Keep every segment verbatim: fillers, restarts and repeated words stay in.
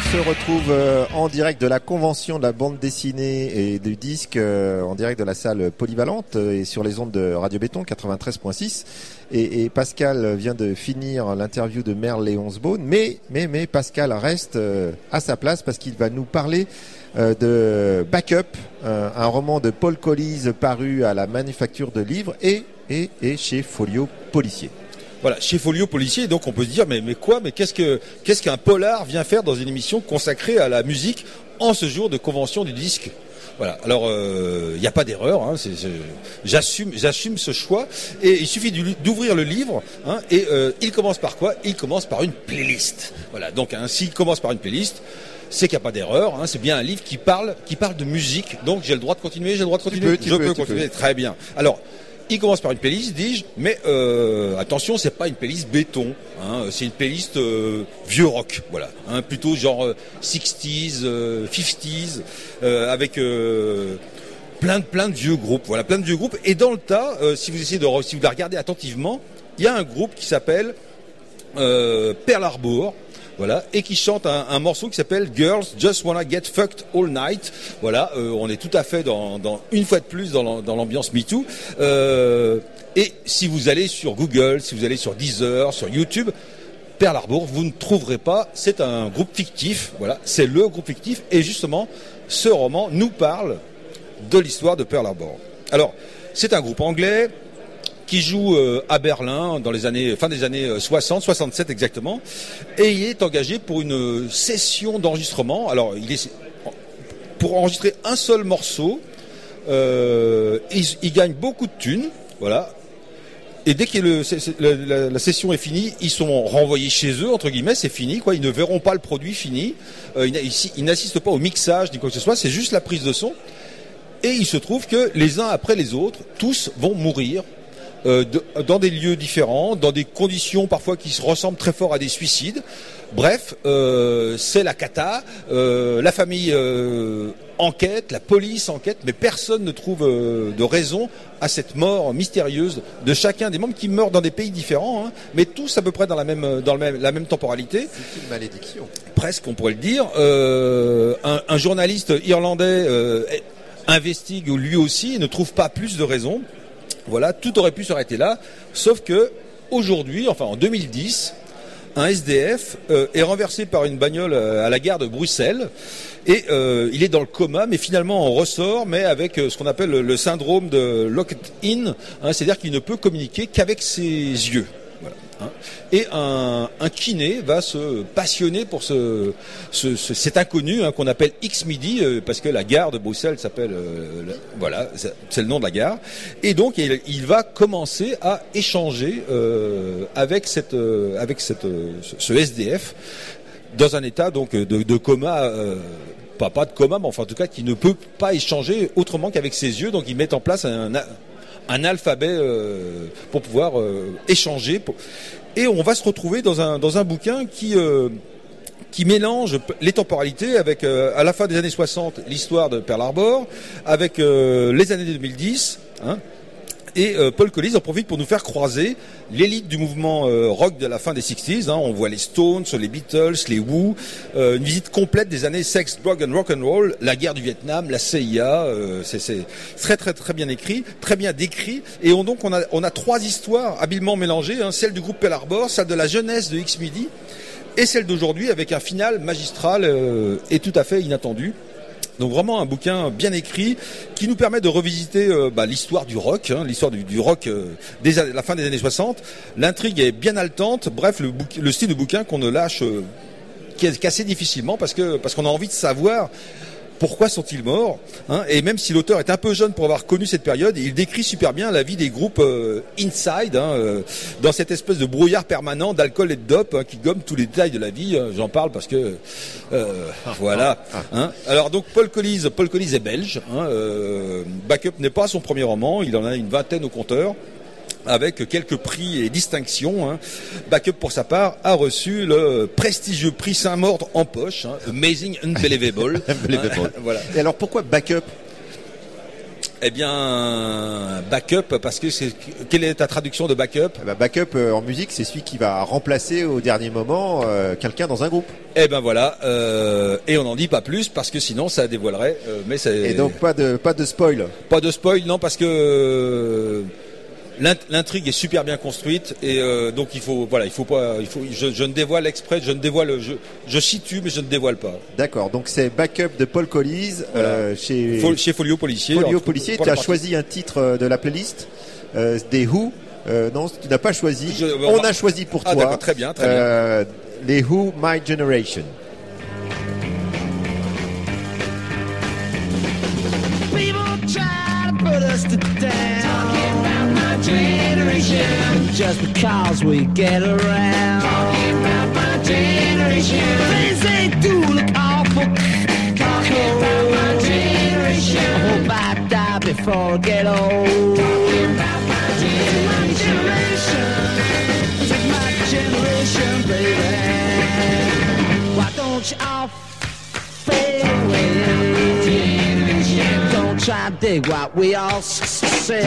se retrouve euh, en direct de la convention de la bande dessinée et du disque, euh, en direct de la salle polyvalente euh, et sur les ondes de Radio Béton quatre-vingt-treize point six. Et, et Pascal vient de finir l'interview de Merle Léonce-Beaune, mais, mais, mais Pascal reste euh, à sa place parce qu'il va nous parler euh, de Backup, euh, un roman de Paul Colise paru à la Manufacture de Livres et, et, et chez Folio Policier. Voilà, chez Folio Policier, donc on peut se dire, mais, mais quoi, mais qu'est-ce que, qu'est-ce qu'un polar vient faire dans une émission consacrée à la musique en ce jour de convention du disque? Voilà. Alors, il euh, n'y a pas d'erreur. Hein, c'est, c'est, j'assume, j'assume ce choix. Et il suffit d'ouvrir le livre. Hein, et euh, il commence par quoi? Il commence par une playlist. Voilà. Donc, hein, s'il commence par une playlist, c'est qu'il n'y a pas d'erreur. Hein, c'est bien un livre qui parle, qui parle de musique. Donc, j'ai le droit de continuer. J'ai le droit de continuer. Tu peux, tu Je peux, peux tu continuer. peux. Très bien. Alors. Il commence par une playlist, dis-je, mais euh, attention, c'est pas une playlist béton, hein, c'est une playlist euh, vieux rock, voilà, hein, plutôt genre euh, sixties, euh, fifties, euh, avec euh, plein de plein de vieux groupes, voilà, plein de vieux groupes. Et dans le tas, euh, si vous essayez de si vous la regardez attentivement, il y a un groupe qui s'appelle euh, Pearl Harbor. Voilà, et qui chante un, un morceau qui s'appelle Girls Just Wanna Get Fucked All Night. Voilà, euh, on est tout à fait dans, dans une fois de plus dans, dans l'ambiance MeToo. Euh, et si vous allez sur Google, si vous allez sur Deezer, sur YouTube, Pearl Harbor, vous ne trouverez pas. C'est un groupe fictif. Voilà, c'est le groupe fictif. Et justement, ce roman nous parle de l'histoire de Pearl Harbor. Alors, c'est un groupe anglais qui joue euh, à Berlin dans les années fin des années soixante, soixante-sept exactement, et il est engagé pour une session d'enregistrement. Alors, il est pour enregistrer un seul morceau. Euh, il, il gagne beaucoup de thunes, voilà. Et dès que le, la, la, la session est finie, ils sont renvoyés chez eux, entre guillemets, c'est fini, quoi. Ils ne verront pas le produit fini. Euh, ils, ils, ils n'assistent pas au mixage ni quoi que ce soit. C'est juste la prise de son. Et il se trouve que les uns après les autres, tous vont mourir. Euh, de, dans des lieux différents, dans des conditions parfois qui se ressemblent très fort à des suicides. Bref, euh, c'est la cata, euh, la famille euh, enquête, la police enquête, mais personne ne trouve euh, de raison à cette mort mystérieuse de chacun des membres qui meurent dans des pays différents, hein, mais tous à peu près dans la même, dans le même, la même temporalité. C'est une malédiction. Presque, on pourrait le dire. Euh, un, un journaliste irlandais euh, investigue lui aussi et ne trouve pas plus de raison. Voilà, tout aurait pu s'arrêter là, sauf que aujourd'hui, enfin en deux mille dix, un S D F euh, est renversé par une bagnole à la gare de Bruxelles et euh, il est dans le coma, mais finalement on ressort, mais avec euh, ce qu'on appelle le, le syndrome de locked-in, hein, c'est-à-dire qu'il ne peut communiquer qu'avec ses yeux. Voilà, hein. Et un, un kiné va se passionner pour ce, ce, ce cet inconnu, hein, qu'on appelle X-Midi, euh, parce que la gare de Bruxelles s'appelle, euh, la, voilà, c'est le nom de la gare. Et donc il, il va commencer à échanger euh, avec cette, euh, avec cette, euh, ce S D F dans un état donc de, de coma. Euh, pas, pas de coma, mais enfin en tout cas qui ne peut pas échanger autrement qu'avec ses yeux. Donc ils mettent en place un, un un alphabet euh, pour pouvoir euh, échanger pour... et on va se retrouver dans un dans un bouquin qui euh, qui mélange les temporalités avec euh, à la fin des années soixante l'histoire de Pearl Harbor avec euh, les années deux mille dix, hein. Et euh, Paul Colise en profite pour nous faire croiser l'élite du mouvement euh, rock de la fin des sixties. Hein. On voit les Stones, les Beatles, les Who. Euh, une visite complète des années sex, drug and rock and roll, la guerre du Vietnam, la C I A. Euh, c'est, c'est très très très bien écrit, très bien décrit. Et on, donc on a on a trois histoires habilement mélangées. Hein. Celle du groupe Pearl Harbor, celle de la jeunesse de X-Midi, et celle d'aujourd'hui avec un final magistral euh, et tout à fait inattendu. Donc vraiment un bouquin bien écrit qui nous permet de revisiter euh, bah, l'histoire du rock, hein, l'histoire du, du rock euh, dès la fin des années soixante. L'intrigue est bien haletante. Bref, le, bouquin, le style de bouquin qu'on ne lâche euh, qu'assez difficilement parce que parce qu'on a envie de savoir pourquoi sont-ils morts, hein. Et même si l'auteur est un peu jeune pour avoir connu cette période, il décrit super bien la vie des groupes euh, inside, hein, euh, dans cette espèce de brouillard permanent d'alcool et de dope, hein, qui gomme tous les détails de la vie. Hein. J'en parle parce que euh, voilà. Hein. Alors donc Paul Colise, Paul Colise est belge. Hein, euh, Backup n'est pas son premier roman, il en a une vingtaine au compteur, avec quelques prix et distinctions. Hein. Backup, pour sa part, a reçu le prestigieux prix Saint-Maur en poche, hein, Amazing Unbelievable. Unbelievable. Hein, voilà. Et alors, pourquoi Backup ? Eh bien, backup, parce que c'est... Quelle est ta traduction de backup ? Eh ben, backup euh, en musique, c'est celui qui va remplacer au dernier moment euh, quelqu'un dans un groupe. Eh ben voilà, euh, et on n'en dit pas plus parce que sinon ça dévoilerait. Euh, mais c'est... Et donc pas de pas de spoil. Pas de spoil, non, parce que euh, l'intrigue est super bien construite et euh, donc il faut voilà, il faut pas, il faut, je, je ne dévoile exprès, je ne dévoile, je, je situe mais je ne dévoile pas. D'accord, donc c'est Backup de Paul Colise voilà. euh, chez Fol, chez Folio Policier. Folio Policier. Tu as choisi un titre de la playlist euh, des Who. Euh, non, tu n'as pas choisi. Je, on, on a choisi pour ah, toi. D'accord, très bien, très euh, bien. Les Who, My Generation. Put us to down. Talking about my generation. Just because we get around. Talking about my generation. Things they do look awful. Talking about my generation. I hope I die before I get old. Talking about my generation. This is my generation, baby. Why don't you all fade away? Don't try to dig what we all say.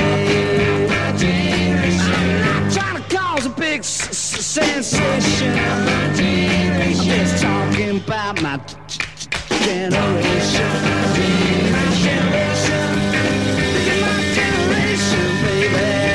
I'm not trying to cause a big s- s- sensation. I'm just talking about my t- t- generation. My generation. This is my generation, baby.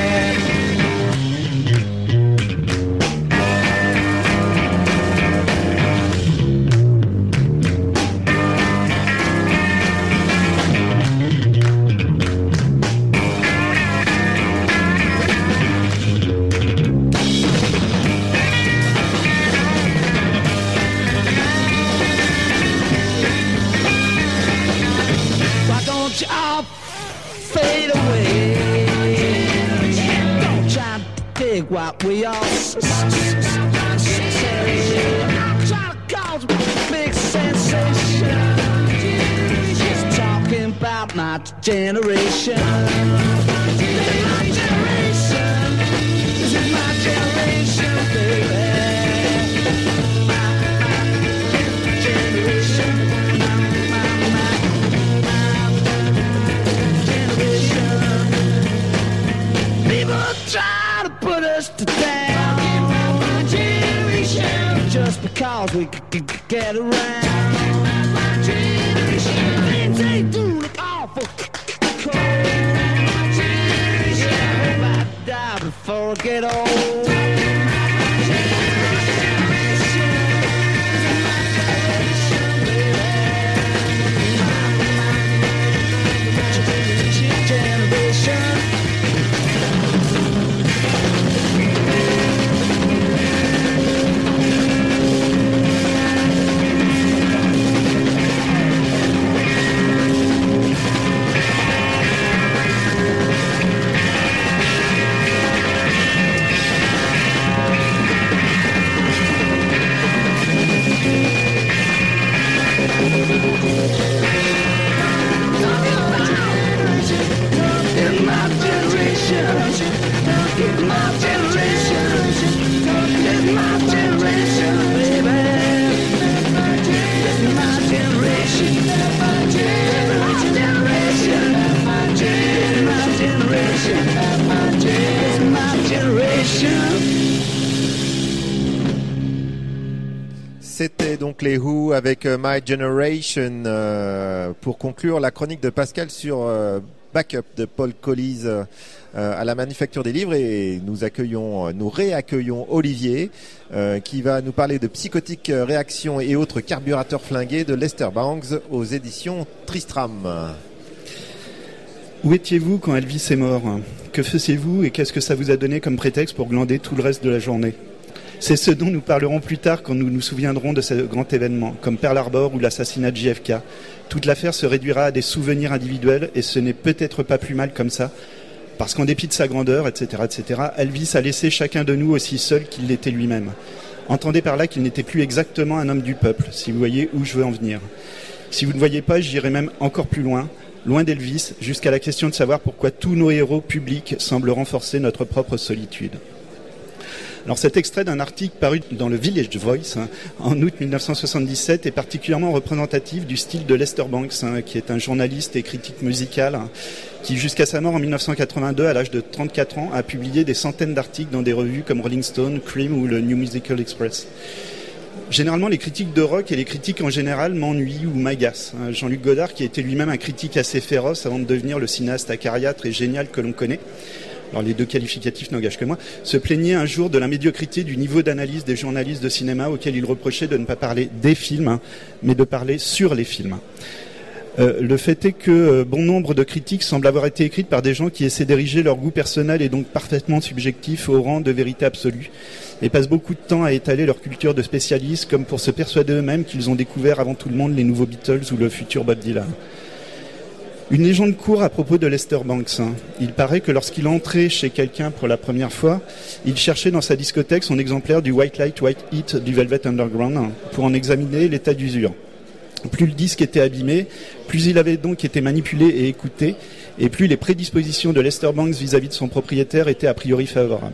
You all fade away. Don't try to dig what we all say. I'm trying to cause a big sensation. Just talking about my generation. This is my generation. This is my generation, baby. My, my generation. Try to put us to down. Talking about my generation. Just because we c- c- get around. Talking about my generation. Things they do look awful cold. My generation. I hope I die before I get old. Talking about my generation. This is my generation, baby. My, my generation. C'était donc les Who avec euh, My Generation euh, pour conclure la chronique de Pascal sur euh, Backup de Paul Colise euh, à la Manufacture des Livres, et nous accueillons, nous réaccueillons Olivier euh, qui va nous parler de Psychotique Réaction et autres carburateurs flingués de Lester Bangs aux éditions Tristram. Où étiez-vous quand Elvis est mort ? Que faisiez-vous et qu'est-ce que ça vous a donné comme prétexte pour glander tout le reste de la journée ? C'est ce dont nous parlerons plus tard quand nous nous souviendrons de ce grand événement, comme Pearl Harbor ou l'assassinat de J F K. Toute l'affaire se réduira à des souvenirs individuels et ce n'est peut-être pas plus mal comme ça, parce qu'en dépit de sa grandeur, et cetera, et cetera, Elvis a laissé chacun de nous aussi seul qu'il l'était lui-même. Entendez par là qu'il n'était plus exactement un homme du peuple, si vous voyez où je veux en venir. Si vous ne voyez pas, j'irai même encore plus loin, loin d'Elvis, jusqu'à la question de savoir pourquoi tous nos héros publics semblent renforcer notre propre solitude. Alors cet extrait d'un article paru dans le Village Voice hein, en août mille neuf cent soixante-dix-sept est particulièrement représentatif du style de Lester Banks, hein, qui est un journaliste et critique musical, hein, qui jusqu'à sa mort en mille neuf cent quatre-vingt-deux, à l'âge de trente-quatre ans, a publié des centaines d'articles dans des revues comme Rolling Stone, Cream ou le New Musical Express. Généralement, les critiques de rock et les critiques en général m'ennuient ou m'agacent. Jean-Luc Godard, qui était lui-même un critique assez féroce avant de devenir le cinéaste acariâtre et génial que l'on connaît, alors les deux qualificatifs n'engagent que moi, se plaignait un jour de la médiocrité du niveau d'analyse des journalistes de cinéma auxquels il reprochait de ne pas parler des films, hein, mais de parler sur les films. Euh, le fait est que euh, bon nombre de critiques semblent avoir été écrites par des gens qui essaient d'ériger leur goût personnel et donc parfaitement subjectif au rang de vérité absolue et passent beaucoup de temps à étaler leur culture de spécialistes comme pour se persuader eux-mêmes qu'ils ont découvert avant tout le monde les nouveaux Beatles ou le futur Bob Dylan. Une légende court à propos de Lester Banks. Il paraît que lorsqu'il entrait chez quelqu'un pour la première fois, il cherchait dans sa discothèque son exemplaire du White Light, White Heat du Velvet Underground pour en examiner l'état d'usure. Plus le disque était abîmé, plus il avait donc été manipulé et écouté, et plus les prédispositions de Lester Banks vis-à-vis de son propriétaire étaient a priori favorables.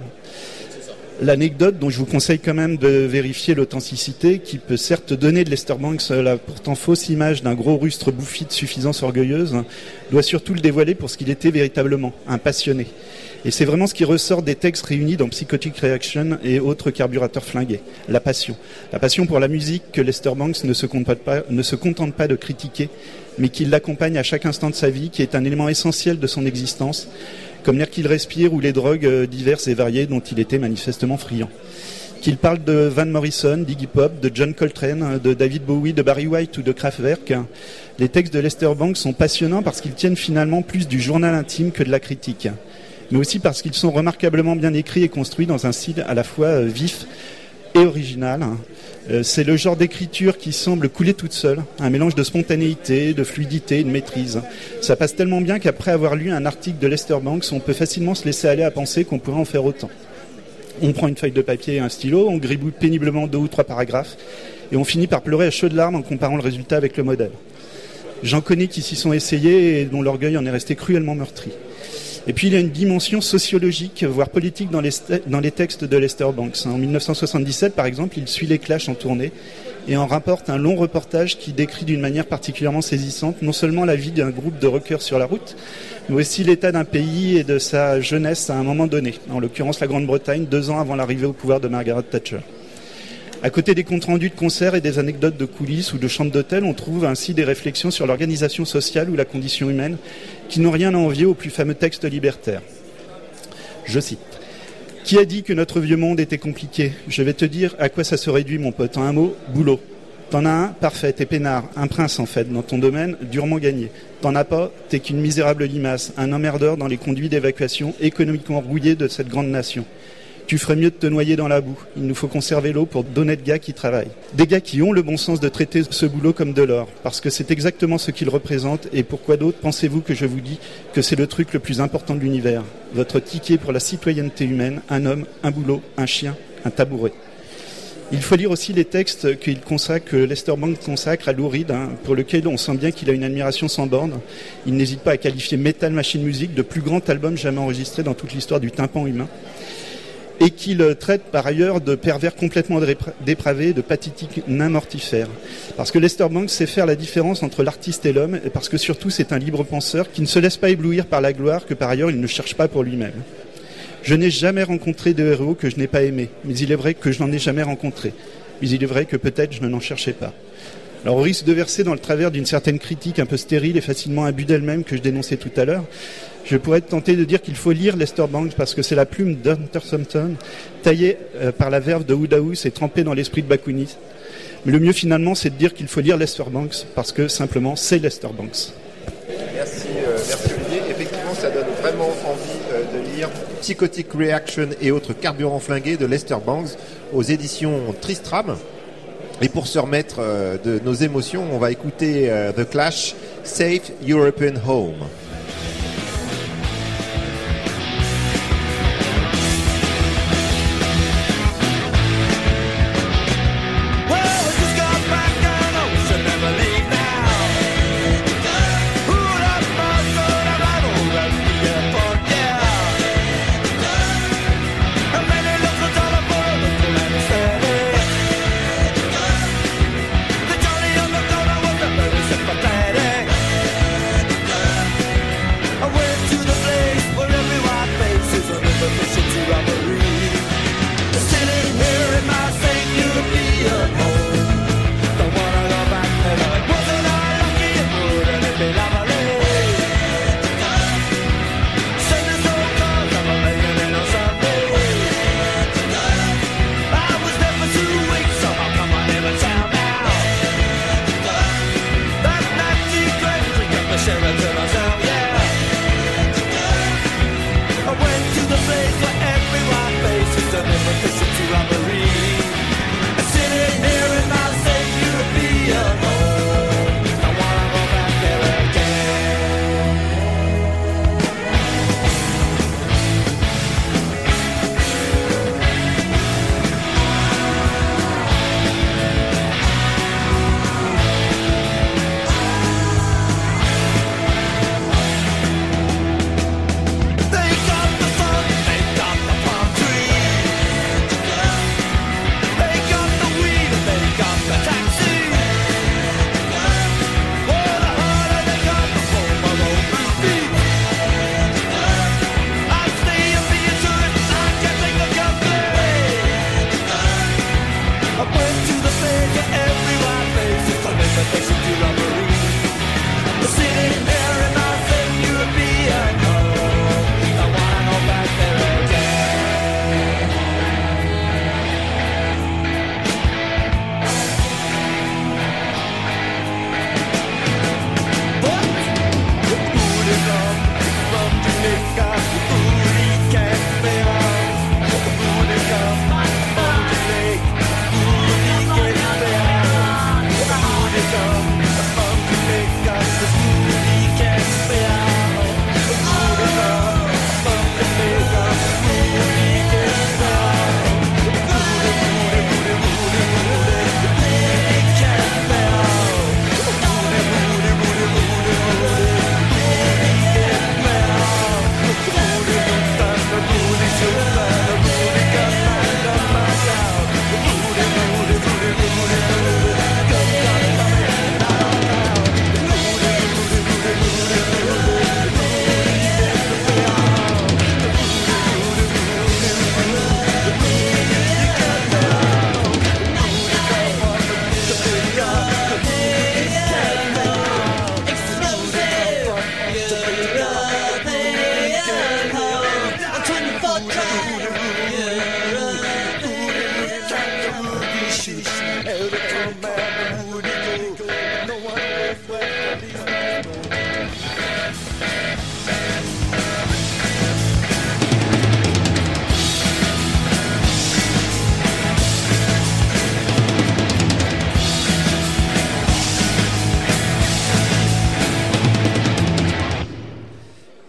L'anecdote dont je vous conseille quand même de vérifier l'authenticité, qui peut certes donner de Lester Banks la pourtant fausse image d'un gros rustre bouffi de suffisance orgueilleuse, doit surtout le dévoiler pour ce qu'il était véritablement, un passionné. Et c'est vraiment ce qui ressort des textes réunis dans Psychotic Reaction et autres carburateurs flingués. La passion. La passion pour la musique que Lester Banks ne se contente pas, ne se contente pas de critiquer, mais qui l'accompagne à chaque instant de sa vie, qui est un élément essentiel de son existence, comme l'air qu'il respire ou les drogues diverses et variées dont il était manifestement friand. Qu'il parle de Van Morrison, d'Iggy Pop, de John Coltrane, de David Bowie, de Barry White ou de Kraftwerk, les textes de Lester Banks sont passionnants parce qu'ils tiennent finalement plus du journal intime que de la critique, mais aussi parce qu'ils sont remarquablement bien écrits et construits dans un style à la fois vif et original. C'est le genre d'écriture qui semble couler toute seule, un mélange de spontanéité, de fluidité et de maîtrise. Ça passe tellement bien qu'après avoir lu un article de Lester Banks, on peut facilement se laisser aller à penser qu'on pourrait en faire autant. On prend une feuille de papier et un stylo, on gribouille péniblement deux ou trois paragraphes, et on finit par pleurer à chaudes larmes en comparant le résultat avec le modèle. J'en connais qui s'y sont essayés et dont l'orgueil en est resté cruellement meurtri. Et puis il y a une dimension sociologique, voire politique dans les, dans les textes de Lester Banks. En mille neuf cent soixante-dix-sept, par exemple, il suit les Clash en tournée et en rapporte un long reportage qui décrit d'une manière particulièrement saisissante non seulement la vie d'un groupe de rockers sur la route, mais aussi l'état d'un pays et de sa jeunesse à un moment donné, en l'occurrence la Grande-Bretagne, deux ans avant l'arrivée au pouvoir de Margaret Thatcher. À côté des comptes rendus de concerts et des anecdotes de coulisses ou de chambres d'hôtel, on trouve ainsi des réflexions sur l'organisation sociale ou la condition humaine qui n'ont rien à envier aux plus fameux textes libertaires. Je cite. « Qui a dit que notre vieux monde était compliqué ? Je vais te dire à quoi ça se réduit, mon pote. En un mot, boulot. T'en as un, parfait, t'es peinard, un prince en fait, dans ton domaine, durement gagné. T'en as pas, t'es qu'une misérable limace, un emmerdeur dans les conduits d'évacuation économiquement rouillés de cette grande nation. Tu ferais mieux de te noyer dans la boue. Il nous faut conserver l'eau pour d'honnêtes gars qui travaillent. Des gars qui ont le bon sens de traiter ce boulot comme de l'or, parce que c'est exactement ce qu'il représente, et pourquoi d'autre pensez-vous que je vous dis que c'est le truc le plus important de l'univers ? Votre ticket pour la citoyenneté humaine, un homme, un boulot, un chien, un tabouret. » Il faut lire aussi les textes qu'il consacre, que Lester Banks consacre à Lou Reed, hein, pour lequel on sent bien qu'il a une admiration sans borne. Il n'hésite pas à qualifier Metal Machine Music de plus grand album jamais enregistré dans toute l'histoire du tympan humain. Et qu'il traite par ailleurs de pervers complètement dépravés, de pathétiques nains mortifères. Parce que Lester Banks sait faire la différence entre l'artiste et l'homme, et parce que surtout c'est un libre penseur qui ne se laisse pas éblouir par la gloire que par ailleurs il ne cherche pas pour lui-même. Je n'ai jamais rencontré de héros que je n'ai pas aimé, mais il est vrai que je n'en ai jamais rencontré. Mais il est vrai que peut-être je ne n'en cherchais pas. Alors au risque de verser dans le travers d'une certaine critique un peu stérile et facilement imbue d'elle-même que je dénonçais tout à l'heure, je pourrais être tenté de dire qu'il faut lire Lester Banks parce que c'est la plume d'Hunter Thompson, taillée euh, par la verve de Woodhouse et trempée dans l'esprit de Bakunin. Mais le mieux finalement, c'est de dire qu'il faut lire Lester Banks parce que simplement, c'est Lester Banks. Merci, euh, merci Olivier. Effectivement, ça donne vraiment envie euh, de lire Psychotic Reaction et autres carburants flingués de Lester Banks aux éditions Tristram. Et pour se remettre euh, de nos émotions, on va écouter euh, The Clash, Safe European Home. California.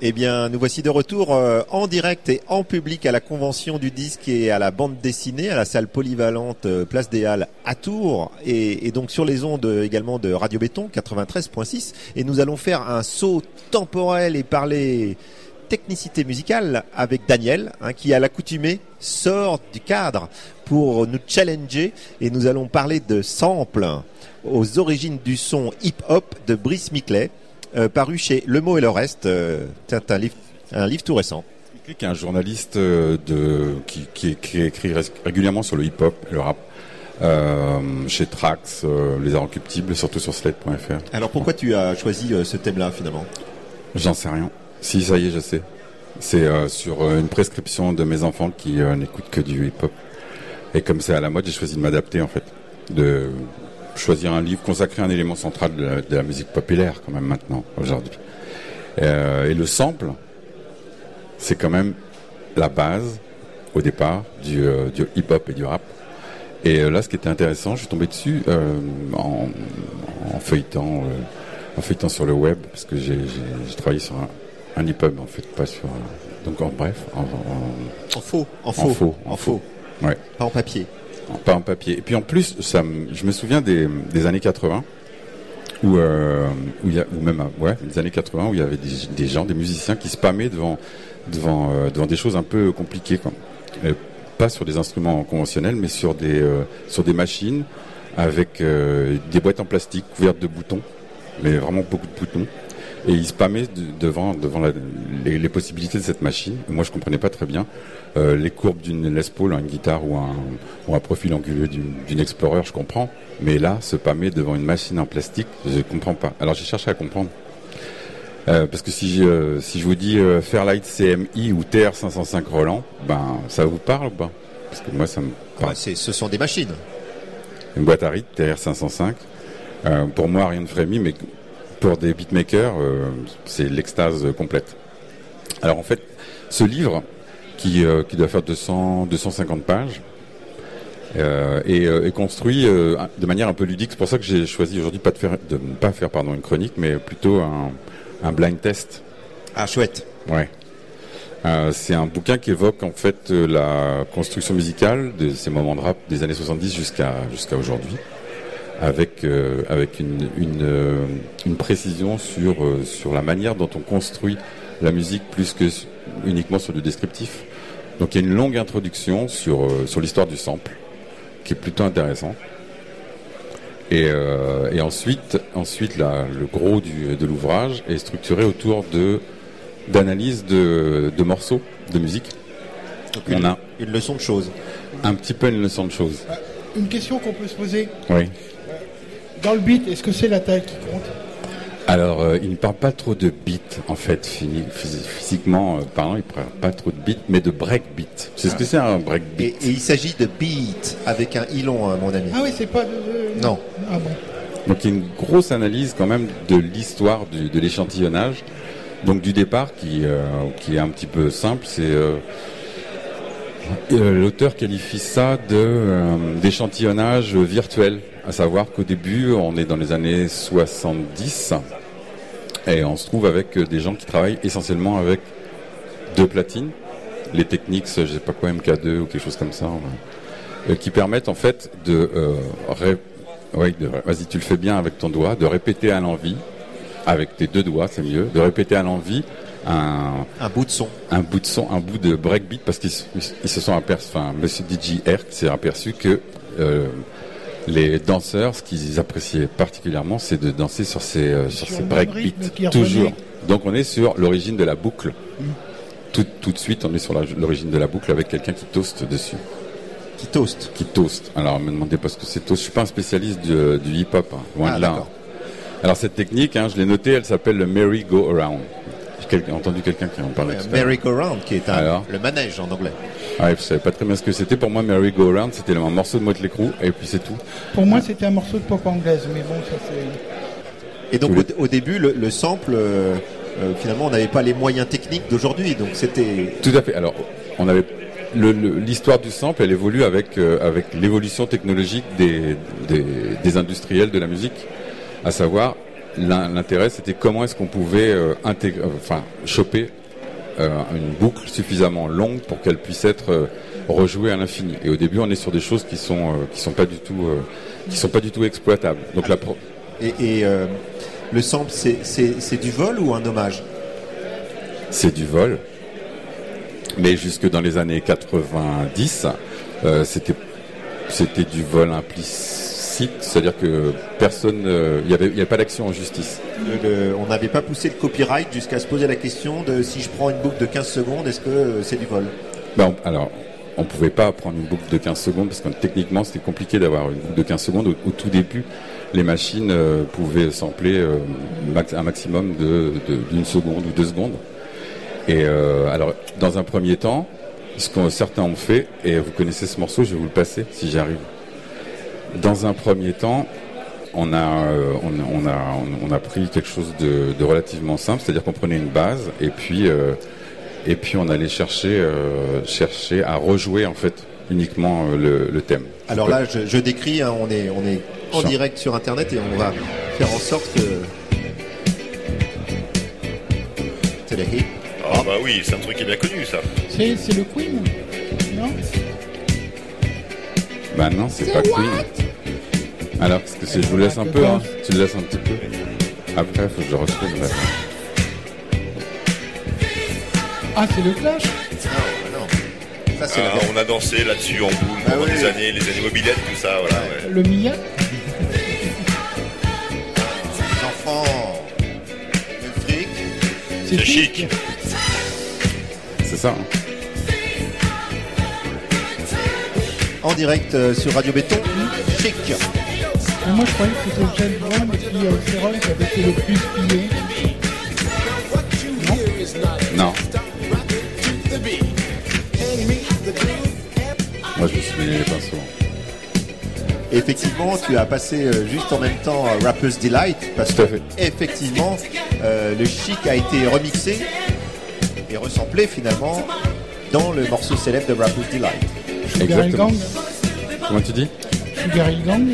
Eh bien, nous voici de retour euh, en direct et en public à la convention du disque et à la bande dessinée, à la salle polyvalente euh, Place des Halles à Tours, et, et donc sur les ondes euh, également de Radio Béton quatre-vingt-treize point six. Et nous allons faire un saut temporel et parler technicité musicale avec Daniel, hein, qui à l'accoutumée sort du cadre pour nous challenger, et nous allons parler de samples aux origines du son hip-hop de Brice Miclet. Euh, paru chez Le Mot et le Reste, euh, c'est un livre, un livre tout récent. Qui est un journaliste euh, de, qui, qui, qui écrit régulièrement sur le hip-hop et le rap, euh, chez Trax, euh, Les Arts Incuctibles, surtout sur slate point f r. Alors pourquoi tu as choisi euh, ce thème-là finalement ? J'en sais rien. Si, ça y est, je sais. C'est euh, sur euh, une prescription de mes enfants qui euh, n'écoutent que du hip-hop. Et comme c'est à la mode, j'ai choisi de m'adapter en fait, de choisir un livre consacré à un élément central de la, de la musique populaire quand même maintenant, aujourd'hui. Euh, et le sample, c'est quand même la base, au départ, du, euh, du hip-hop et du rap. Et euh, là, ce qui était intéressant, je suis tombé dessus euh, en, en feuilletant, euh, en feuilletant sur le web, parce que j'ai, j'ai, j'ai travaillé sur un, un hip-hop, en fait, pas sur... Euh, donc, en bref... En, en, en faux, en faux, en faux, en faux. Ouais. Pas en papier. Pas en papier. Et puis en plus, ça, je me souviens des, des années quatre-vingts, où, euh, où il y a, ou même, ouais, des années quatre-vingts, où il y avait des, des gens, des musiciens qui spammaient devant, devant, euh, devant des choses un peu compliquées, quoi. Et pas sur des instruments conventionnels, mais sur des, euh, sur des machines avec euh, des boîtes en plastique couvertes de boutons, mais vraiment beaucoup de boutons. Et ils spammaient de, devant, devant la, les, les possibilités de cette machine. Et moi, je comprenais pas très bien euh, les courbes d'une Les Paul, une guitare ou un, ou un profil anguleux d'une, d'une Explorer, je comprends. Mais là, se spammer devant une machine en plastique, je comprends pas. Alors, j'ai cherché à comprendre. Euh, parce que si je, euh, si je vous dis euh, Fairlight C M I ou T R cinq cent cinq Roland, ben, ça vous parle ou pas ? Parce que moi, ça me parle. Ouais, c'est, ce sont des machines. Une boîte à rythme, T R cinq cent cinq. Euh, pour moi, rien de frémit, mais pour des beatmakers, euh, c'est l'extase complète. Alors en fait, ce livre, qui, euh, qui doit faire deux cents, deux cent cinquante pages, euh, est, euh, est construit euh, de manière un peu ludique. C'est pour ça que j'ai choisi aujourd'hui pas de, faire, de ne pas faire pardon, une chronique, mais plutôt un, un blind test. Ah, chouette. Ouais. Euh, c'est un bouquin qui évoque en fait euh, la construction musicale de ces moments de rap des années soixante-dix jusqu'à, jusqu'à aujourd'hui, avec euh, avec une une, euh, une précision sur euh, sur la manière dont on construit la musique plus que uniquement sur du descriptif. Donc il y a une longue introduction sur euh, sur l'histoire du sample qui est plutôt intéressant. Et euh, et ensuite ensuite la, le gros du de l'ouvrage est structuré autour de d'analyse de de morceaux de musique. Donc on une, a une leçon de choses. Un petit peu une leçon de choses. Une question qu'on peut se poser. Oui. Dans le beat, est-ce que c'est la taille qui compte ? Alors, euh, il ne parle pas trop de beat, en fait, fini, phys- physiquement euh, parlant, il ne parle pas trop de beat, mais de breakbeat. C'est ce que c'est un breakbeat. Et, et il s'agit de beat avec un i long, hein, mon ami. Ah oui, c'est pas de... de- Non. Ah bon. Donc, il y a une grosse analyse quand même de l'histoire du, de l'échantillonnage. Donc, du départ, qui, euh, qui est un petit peu simple, c'est... Euh, euh, l'auteur qualifie ça de, euh, d'échantillonnage virtuel. À savoir qu'au début, on est dans les années soixante-dix et on se trouve avec des gens qui travaillent essentiellement avec deux platines, les Technics, je sais pas quoi, M K deux ou quelque chose comme ça, euh, qui permettent en fait de, euh, ré... ouais, de, vas-y, tu le fais bien avec ton doigt, de répéter à l'envie, avec tes deux doigts, c'est mieux, de répéter à l'envie un, un bout de son, un bout de son, un bout de breakbeat, parce qu'ils ils se sont aperçus, enfin, Monsieur D J R s'est aperçu que euh, les danseurs, ce qu'ils appréciaient particulièrement, c'est de danser sur ces, euh, sur Sur ces le breakbeats, rythme toujours. Donc on est sur l'origine de la boucle. Mmh. Tout, tout de suite, on est sur la, l'origine de la boucle avec quelqu'un qui toast dessus. Qui toast Qui toast. Alors, me demandez pas ce que c'est toast. Je suis pas un spécialiste du, du hip-hop, hein, loin ah, de là. D'accord. Alors cette technique, hein, je l'ai notée, elle s'appelle le merry-go-around. J'ai entendu quelqu'un qui en parlait. Ouais, merry-go-round, qui est un, Alors, le manège en anglais. Ah ouais, je savais pas très bien ce que c'était. Pour moi, merry-go-around, c'était un morceau de Motley Crue, et puis c'est tout. Pour moi, c'était un morceau de pop anglaise, mais bon, ça c'est... Et donc au, au début, le, le sample, euh, euh, finalement, on n'avait pas les moyens techniques d'aujourd'hui, donc c'était... Tout à fait. Alors, on avait... Le, le, l'histoire du sample, elle évolue avec, euh, avec l'évolution technologique des, des, des industriels de la musique, à savoir l'intérêt, c'était comment est-ce qu'on pouvait euh, intégrer, enfin, choper euh, une boucle suffisamment longue pour qu'elle puisse être euh, rejouée à l'infini. Et au début, on est sur des choses qui sont euh, qui sont pas du tout euh, qui sont pas du tout exploitables. Donc la pro- Et, et euh, le sample, c'est, c'est, c'est du vol ou un hommage? c'est du vol. Mais jusque dans les années quatre-vingt-dix, euh, c'était c'était du vol implicite, c'est-à-dire que personne, il euh, n'y avait, y avait pas d'action en justice. Le- le- on n'avait pas poussé le copyright jusqu'à se poser la question de si je prends une boucle de quinze secondes, est-ce que euh, c'est du vol? Ben, on- alors, on pouvait pas prendre une boucle de quinze secondes parce que techniquement, c'était compliqué d'avoir une boucle de quinze secondes. Au, au tout début, les machines euh, pouvaient sampler euh, max, un maximum de, de, d'une seconde ou deux secondes. Et euh, alors, dans un premier temps, ce que certains ont fait, et vous connaissez ce morceau, je vais vous le passer si j'y arrive. Dans un premier temps, on a, euh, on, on a, on, on a pris quelque chose de, de relativement simple, c'est-à-dire qu'on prenait une base et puis, euh, et puis on allait chercher, euh, chercher à rejouer en fait uniquement euh, le, le thème. Alors là, je, je décris, hein, on est, on est en Chant. direct sur Internet et on va faire en sorte que... C'est les hits. Ah bah oui, c'est un truc qui est bien connu ça. C'est, c'est le Queen, non? Bah non, c'est pas Queen. Alors, parce que c'est, je vous laisse un peu, hein. Tu le laisses un petit peu. Après, il faut que je retrouve. Là. Ah, c'est le Clash? Non, non. Ça, c'est Ah, la... on a dansé là-dessus en boule Ah pendant oui, des oui. années, les années mobilettes, tout ça, voilà. Ouais. Le Mia? Les enfants, le fric. C'est C'est chic. C'est ça. Hein. En direct euh, sur Radio Béton, chic. Mais moi, je croyais que c'était James Brown et puis euh, Ferrol qui avait été le plus pillé. Non. Moi, je me suis mêlé les pinceaux. Et effectivement, tu as passé euh, juste en même temps euh, Rapper's Delight, parce Tout à que fait. effectivement, euh, le chic a été remixé et resamplé finalement dans le morceau célèbre de Rapper's Delight. Sugar Hill Exactement. Gang. Comment tu dis? Sugar Hill Gang.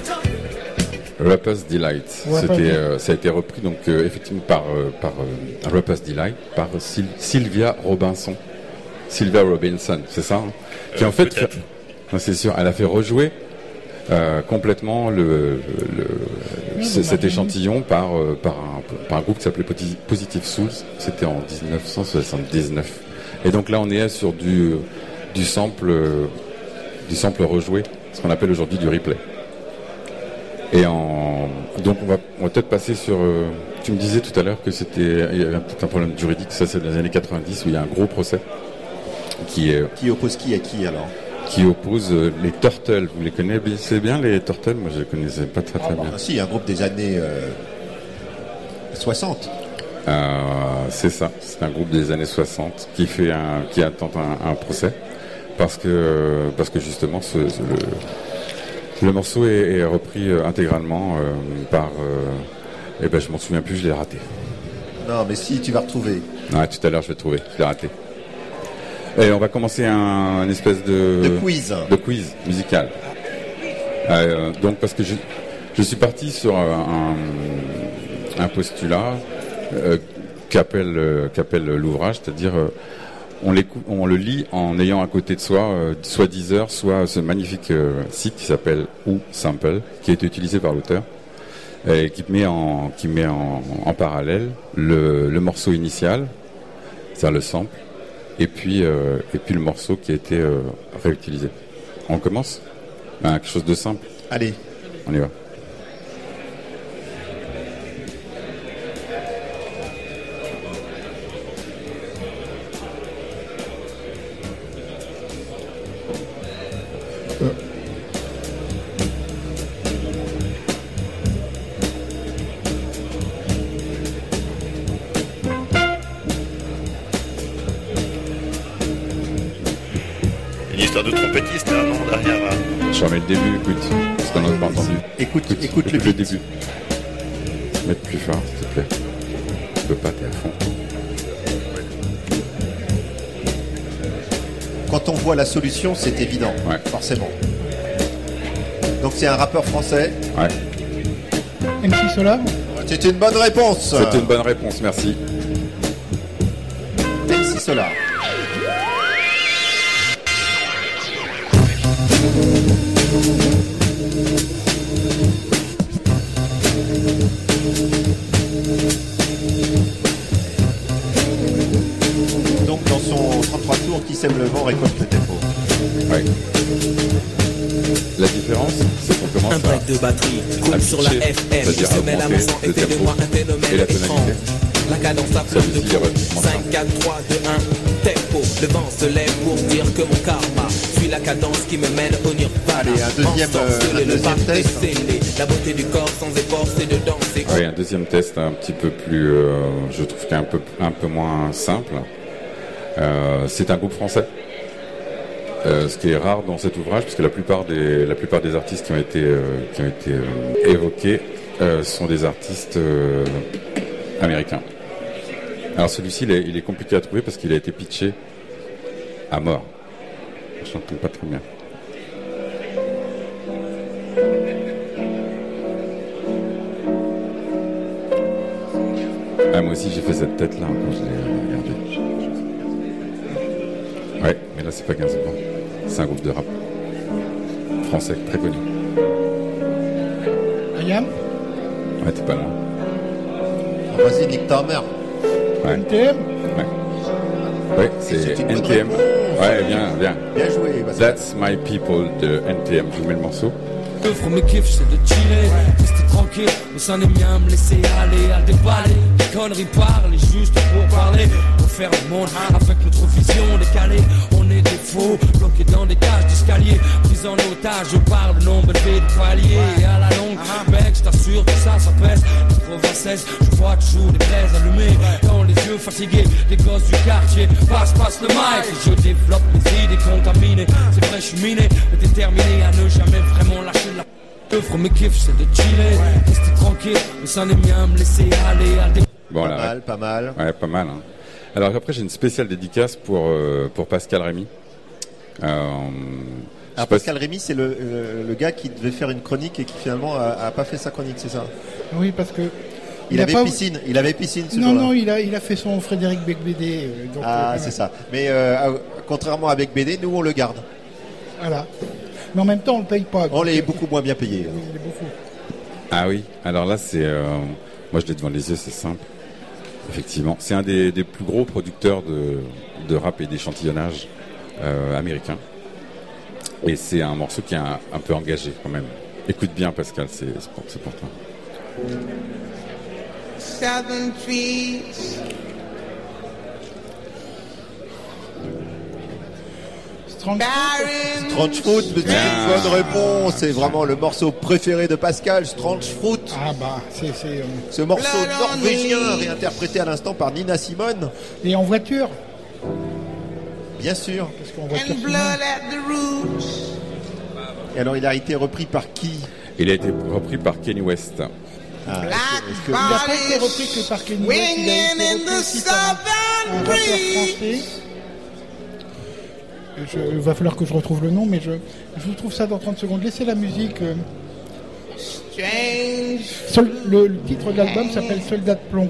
Rapper's Delight. Ouais, C'était, pas bien. euh, ça a été repris donc euh, effectivement par euh, par euh, Rapper's Delight par Syl- Sylvia Robinson. Sylvia Robinson, c'est ça hein Qui Euh, en fait, peut-être. fait- non, c'est sûr, elle a fait rejouer euh, complètement le, le ce- cet échantillon par euh, par un par un groupe qui s'appelait Poti- Positive Souls. C'était en dix-neuf cent soixante-dix-neuf. Et donc là, on est sur du du sample euh, du sample rejoué, ce qu'on appelle aujourd'hui du replay. Et en... donc on va, on va peut-être passer sur... euh, tu me disais tout à l'heure que c'était... Il y avait peut-être un problème juridique, ça c'est dans les années quatre-vingt-dix où il y a un gros procès qui, est, Qui oppose qui à qui alors? qui oppose euh, les Turtles. Vous les connaissez bien les Turtles? Moi je les connaissais pas très très bien. Ah, si, un groupe des années euh, soixante. Euh, c'est ça, c'est un groupe des années soixante qui fait un, qui attend un, un procès parce que, parce que justement ce, ce- le, le morceau est, est repris euh, intégralement euh, par... Euh, et ben je m'en souviens plus, je l'ai raté. Non, mais si, tu vas retrouver. Ouais, tout à l'heure, je vais trouver. Je l'ai raté. Et on va commencer un, un espèce de... De quiz. De quiz musical. Euh, donc, parce que je, je suis parti sur un, un postulat euh, qu'appelle, euh, qu'appelle l'ouvrage, c'est-à-dire euh, on, l'écou- on le lit en ayant à côté de soi euh, soit Deezer, soit ce magnifique euh, site qui s'appelle Ou Sample, qui a été utilisé par l'auteur. Et qui met en, qui met en, en parallèle le, le morceau initial, c'est-à-dire le sample, et puis, euh, et puis le morceau qui a été euh, réutilisé. On commence ben, quelque chose de simple, Allez. on y va. Une histoire de trompettiste, là, non, derrière là. Je remets le début, écoute, parce qu'on n'a pas entendu. Écoute, écoute le le beat. début. Mettre plus fort, s'il te plaît. Je peux pas, t'es à fond. Quand on voit la solution, c'est évident, Ouais. forcément. Donc c'est un rappeur français. Ouais. M C Solar. C'est une bonne réponse. C'est une bonne réponse, merci. Merci Solar. Donc dans son trente-trois tours, qui sème le vent récolte le tempo. Ouais. La différence, c'est qu'on commence Un break à, de batterie, à coupe sur la pitcher, F M, c'est-à-dire se mêle à mon augmenter sang et le fait de tempo moi un et phénomène la étrange. tonalité. La cadence à fleur de Celui-ci est peau, relativement cinq, simple. quatre, trois, deux, un, tempo. Le vent se lève pour dire que mon karma suit la cadence qui me mène au nirvana. Allez, un deuxième, Ensorcelé, euh, un le deuxième pape test. décellé. La beauté du corps sans effort, c'est de danser. Oui, un deuxième test un petit peu plus, euh, je trouve qu'il est un peu, un peu moins simple. Euh, c'est un groupe français, euh, ce qui est rare dans cet ouvrage, parce que la plupart des, la plupart des artistes qui ont été, euh, qui ont été euh, évoqués euh, sont des artistes euh, américains. Alors celui-ci, il est, il est compliqué à trouver parce qu'il a été pitché à mort. Je n'entends pas très bien. Ah, moi aussi j'ai fait cette tête là quand je l'ai regardé. Ouais, mais là c'est pas Gainsbourg. C'est un groupe de rap français très connu. Ayam, Ouais, t'es pas loin. Ah, vas-y, nique ta mère. Ouais, N T M. ouais. Ouais, c'est C'est une bonne N T M. réponse. Ouais, bien, bien. Bien joué, Pascal. That's My People de N T M. Je vous mets le morceau. L'œuvre me kiffe, c'est de chiller, rester tranquille, mais ça n'est bien me laisser aller à déballer. Les conneries parlent, juste pour parler, pour faire le monde avec notre vision décalée. On est des faux, bloqués dans des cages d'escalier, pris en otage, je parle de nombre élevé de paliers. Et à la longue, mec, je t'assure, tout ça, ça pèse. quatre-vingt-seize, je vois toujours des braises allumées, dans les yeux fatigués, des gosses du quartier. Passe, passe le mic, et je développe les idées contaminées. C'est vrai, je suis miné, mais déterminé à ne jamais vraiment lâcher la l'œuvre me kiffe, c'est de chiller, rester tranquille, mais ça n'est bien me laisser aller à des... Bon, Pas là, mal, pas mal. ouais, pas mal. Hein. Alors après, j'ai une spéciale dédicace pour, euh, pour Pascal Rémy. Euh, je sais Alors pas Pascal Rémy, c'est le, le, le gars qui devait faire une chronique et qui finalement a, a pas fait sa chronique, c'est ça? Oui, parce que. Il, a avait pas- piscine, il avait piscine ce Non, jour-là. non, il a, il a fait son Frédéric Becbédé. euh, donc, Ah, euh, c'est ça. Mais euh, contrairement avec B D, nous on le garde. Voilà. Mais en même temps, on le paye pas. On l'est beaucoup moins bien payé. Oui, il est beaucoup. Ah oui, alors là, c'est. Euh, moi, je l'ai devant les yeux, c'est simple. Effectivement. C'est un des, des plus gros producteurs de, de rap et d'échantillonnage euh, américains. Et c'est un morceau qui est un, un peu engagé quand même. Écoute bien, Pascal, c'est c'est pour, c'est pour toi. Southern trees. Strange Barren Strange Fruit, c'est une bonne réponse. C'est vraiment le morceau préféré de Pascal, Strange Fruit. Ah bah, c'est... c'est, euh, Ce morceau norvégien réinterprété à l'instant par Nina Simone. Et en voiture, Bien sûr. parce qu'en voiture... and sinon- blood at the roots. Et alors il a été repris par qui? Il a été repris par Kanye West. Ah, Black est-ce que- Il n'a pas été repris que par Kenny West, il a été Swinging in repris the aussi par un, un southern rappeur breeze. français. Je, il va falloir que je retrouve le nom, mais je, je vous trouve ça dans trente secondes. Laissez la musique. euh, Strange Sol- le, le titre de l'album s'appelle Soldat de plomb.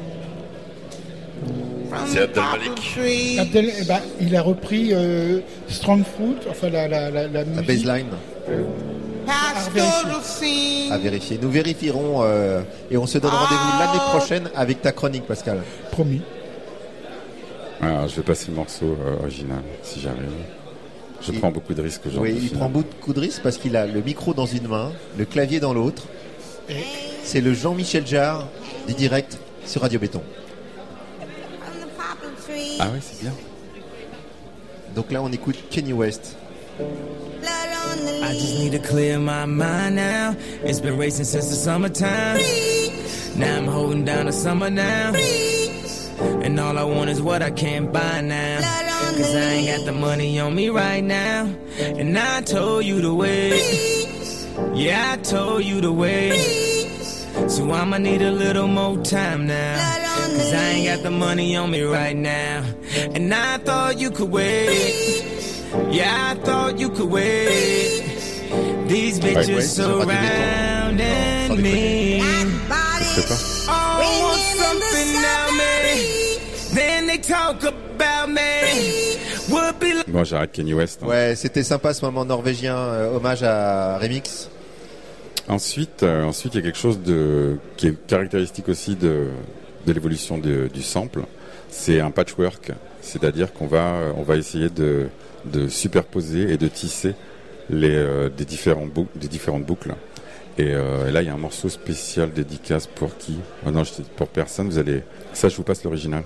from C'est the Abdel poplar Malik. tree. Abdel, eh ben, il a repris euh, Strong Fruit, enfin la, la, la, la La musique. baseline Pastoral scene. à vérifier. Nous vérifierons euh, et on se donne rendez-vous l'année prochaine avec ta chronique, Pascal. Promis. Alors, je vais passer le morceau euh, original, si j'arrive. Je Il- prends beaucoup de risques aujourd'hui. Oui, il prend beaucoup de risques parce qu'il a le micro dans une main, le clavier dans l'autre. C'est le Jean-Michel Jarre du direct sur Radio Béton. From the poplar tree. Ah oui, c'est bien. Donc là, on écoute Kanye West. Blood on the I just leaves. need to clear my mind now. It's been racing since the summertime. Now I'm holding down the summer now. And all I want is what I can't buy now. Cause I ain't got the money on me right now. And I told you to wait. Yeah, I told you to wait. So I'ma need a little more time now. Cause I ain't got the money on me right now. And I thought you could wait. Yeah, I thought you could wait. These bitches wait, sur Radio Béton. surrounding me. Body sais pas. Oh, want something now, man. Then they talk about me. Would be like... Bon, j'arrête Kanye West. Hein. Ouais, c'était sympa ce moment norvégien, euh, hommage à Remix. Ensuite, euh, ensuite, il y a quelque chose de qui est caractéristique aussi de de l'évolution de, du sample. C'est un patchwork, c'est-à-dire qu'on va on va essayer de de superposer et de tisser les euh, des différents bou- des différentes boucles. Et, euh, et là, il y a un morceau spécial dédicace pour qui ? Oh non, je, pour personne. Vous allez. Ça, je vous passe l'original.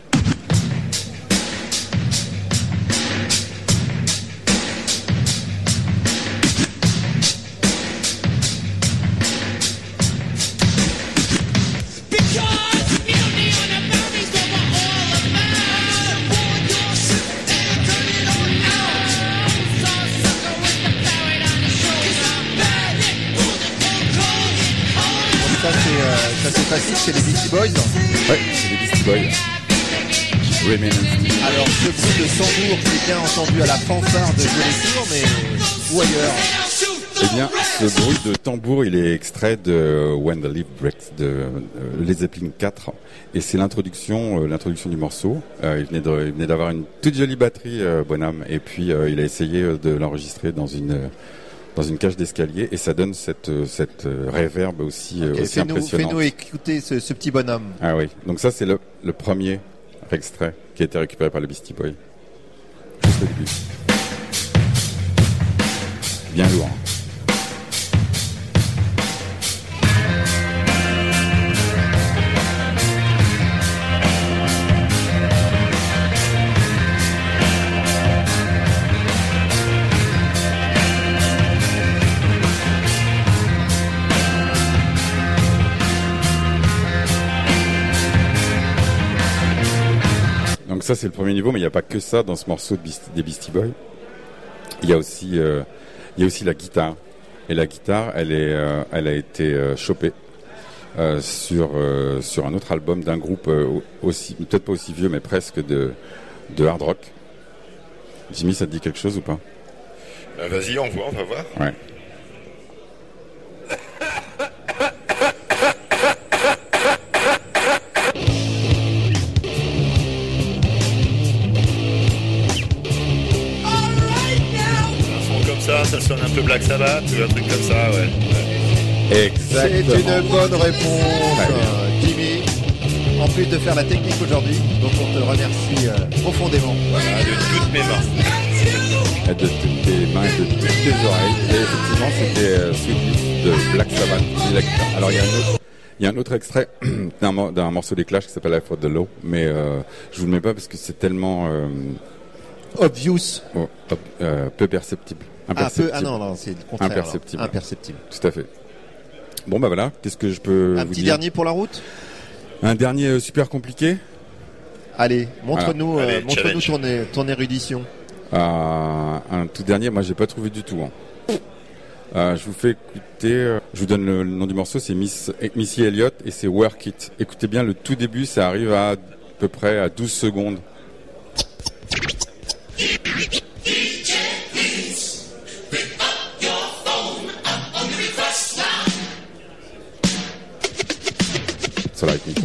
C'est les Beastie Boys. Ouais, c'est les Beastie Boys. Reminiscence. Alors ce bruit de tambour, c'est bien entendu à la fanfare de Jolie, mais ou ailleurs. Eh bien, ce bruit de tambour, il est extrait de When the Leaf Breaks de euh, Led Zeppelin quatre, et c'est l'introduction, euh, l'introduction du morceau. Euh, il venait de, il venait d'avoir une toute jolie batterie, euh, Bonham, et puis euh, il a essayé de l'enregistrer dans une euh, dans une cage d'escalier, et ça donne cette cette euh, réverb aussi, euh, okay, aussi fais-nous, impressionnante. Fais-nous écouter ce, ce petit bonhomme. Ah oui, donc ça c'est le, le premier extrait qui a été récupéré par les Beastie Boys. Juste au début. Bien lourd. Hein. Donc ça c'est le premier niveau, mais il n'y a pas que ça dans ce morceau de Beast, des Beastie Boys. Il y a aussi, euh, il y a aussi la guitare. Et la guitare, elle est, euh, elle a été euh, chopée euh, sur euh, sur un autre album d'un groupe euh, aussi, peut-être pas aussi vieux, mais presque de de hard rock. Jimmy, ça te dit quelque chose ou pas ? Bah, vas-y, on voit, on va voir. Ouais. Ça, ça sonne un peu Black Sabbath ou un truc comme ça, ouais. ouais. Exactement. C'est une bonne réponse, euh, Jimmy. En plus de faire la technique aujourd'hui, donc on te remercie euh, profondément. Voilà, de toutes mes mains. De toutes tes mains et de toutes tes oreilles. Et effectivement, c'était euh, Sweet Leaf de Black Sabbath. Alors il y a un autre, il y a un autre extrait d'un, d'un morceau des Clash qui s'appelle Life of the Law, mais euh, je vous le mets pas parce que c'est tellement euh, obvious, oh, euh, peu perceptible. Ah, peu, ah non, non, c'est le contraire. Imperceptible. Alors. Imperceptible. Tout à fait. Bon, bah voilà. Qu'est-ce que je peux Un vous petit dire dernier pour la route. Un dernier euh, super compliqué. Allez, montre-nous, voilà. euh, Allez, montre-nous ton, ton érudition. Euh, un tout dernier, moi j'ai pas trouvé du tout. Hein. Euh, je vous fais écouter, euh, je vous donne le, le nom du morceau, c'est Miss, Missy Elliott et c'est Work It. Écoutez bien, le tout début, ça arrive à, à peu près à douze secondes. Sur la rythmique.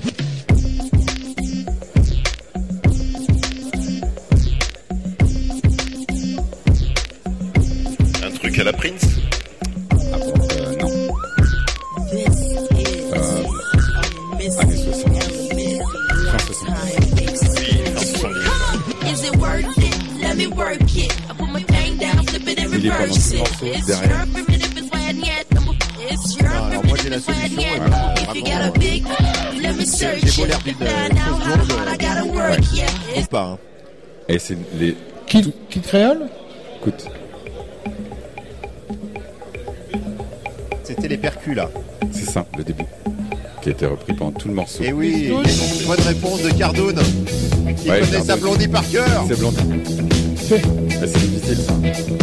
Un truc à la Prince. Ah, euh, non. Euh, années soixante-dix. Fin soixante-dix. Oui, fin soixante-dix. Il est pendant ce morceau derrière. Non, alors moi j'ai la solution. Et voilà, vraiment, euh, j'ai, j'ai beau l'air d'une fausse blonde. Ouais. Je trouve pas. Hein. Et c'est les. Kid, Kid Créole ? Écoute. C'était les percus là. C'est ça, le début. Qui a été repris pendant tout le morceau. Et oui, une bonne réponse de Cardoon. Qui Ouais, connaît Cardoon. sa blondie par cœur. C'est Blondie. Ah, c'est difficile ça.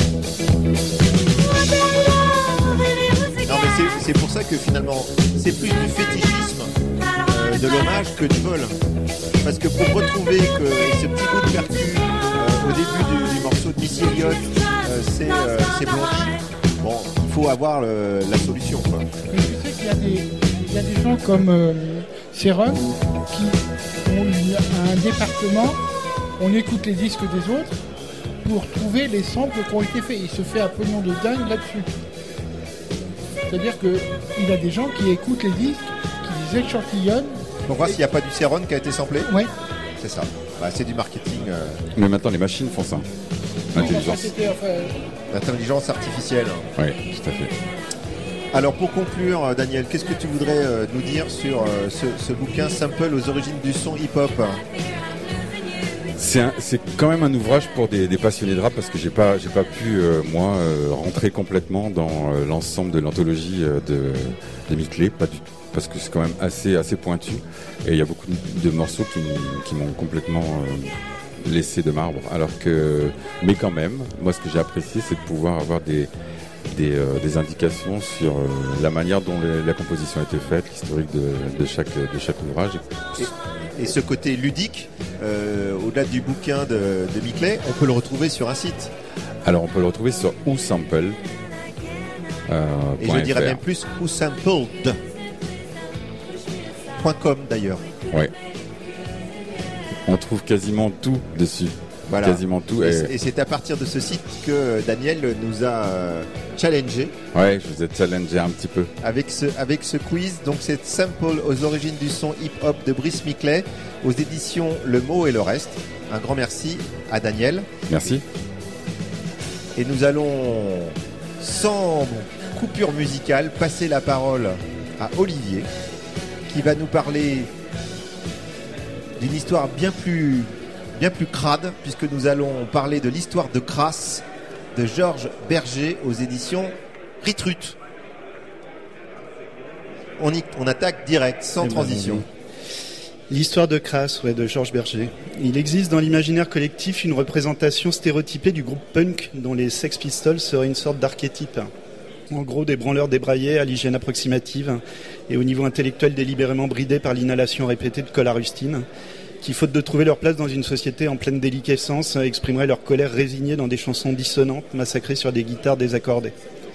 Non mais c'est, c'est pour ça que finalement c'est plus du fétichisme euh, de l'hommage que du vol. Parce que pour retrouver que ce petit bout de percu euh, au début du, du morceau de Missy Elliott, euh, c'est, euh, c'est Blondie. Bon, il faut avoir le, la solution quoi. Mais tu sais qu'il y a des, il y a des gens comme euh, Seron qui ont une- un département, on écoute les disques des autres pour trouver les samples qui ont été faits. Il se fait un pognon de dingue là-dessus. C'est-à-dire qu'il a des gens qui écoutent les disques, qui les échantillonnent. Pour voir s'il n'y a pas du Céron qui a été samplé. Oui. C'est ça. Bah, c'est du marketing. euh, Mais maintenant, les machines font ça. L'intelligence. C'était, enfin, L'intelligence artificielle. Oui, tout à fait. Alors pour conclure, euh, Daniel, qu'est-ce que tu voudrais euh, nous dire sur euh, ce, ce bouquin Sample aux origines du son hip-hop? C'est, un- c'est quand même un ouvrage pour des, des passionnés de rap parce que j'ai pas, j'ai pas pu euh, moi euh, rentrer complètement dans euh, l'ensemble de l'anthologie euh, de des Miclé, pas du tout, parce que c'est quand même assez, assez pointu et il y a beaucoup de morceaux qui, m- qui m'ont complètement euh, laissé de marbre. Alors que, mais quand même, moi ce que j'ai apprécié, c'est de pouvoir avoir des des, euh, des indications sur euh, la manière dont les- la composition a été faite, l'historique de, de chaque de chaque ouvrage. Et, et ce côté ludique, euh, au-delà du bouquin de, de Miclé, on peut le retrouver sur un site. Alors on peut le retrouver sur Whosample. Euh, Et je dirais même plus whosampled point com d'ailleurs. Ouais. On trouve quasiment tout dessus. Voilà. Quasiment tout. Et, Et, c'est- et c'est à partir de ce site que Daniel nous a euh, challengé ouais, je vous ai challengé un petit peu. avec ce, avec ce quiz. Donc c'est Sample aux origines du son hip-hop de Brice Miclé aux éditions Le Mot et le Reste. Un grand merci à Daniel. Merci. Et nous allons, sans coupure musicale, passer la parole à Olivier, qui va nous parler d'une histoire bien plus, bien plus crade, puisque nous allons parler de l'histoire de Crass de Georges Berger aux éditions Ritrut. On, y, on attaque direct, sans Eh ben, transition. oui. L'histoire de Crass, ouais, de Georges Berger. Il existe dans l'imaginaire collectif une représentation stéréotypée du groupe punk dont les Sex Pistols seraient une sorte d'archétype. En gros, des branleurs débraillés à l'hygiène approximative et au niveau intellectuel délibérément bridé par l'inhalation répétée de colle à rustine, qui, faute de trouver leur place dans une société en pleine déliquescence, exprimeraient leur colère résignée dans des chansons dissonantes massacrées sur des guitares désaccordées.